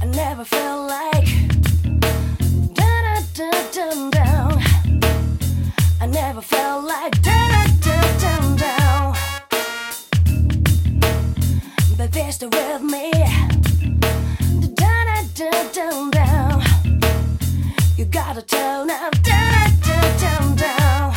I never felt like da da da dum down. I never felt like da da da dum down. Baby, stay with me. Da da da dum down. You gotta turn up da da da dum down.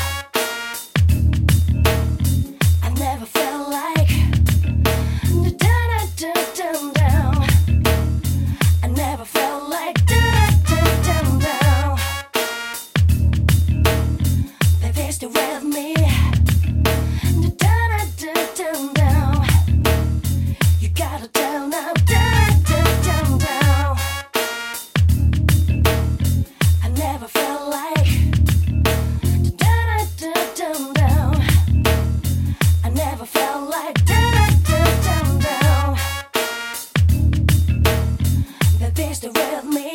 I never felt like da da da dum down. I never felt like da da da dum down. Baby, stay with me. Da da da dum down. You gotta turn up da da dum down. I never felt like da da da dum down. I never felt like da da da dum down. Baby, stay with me.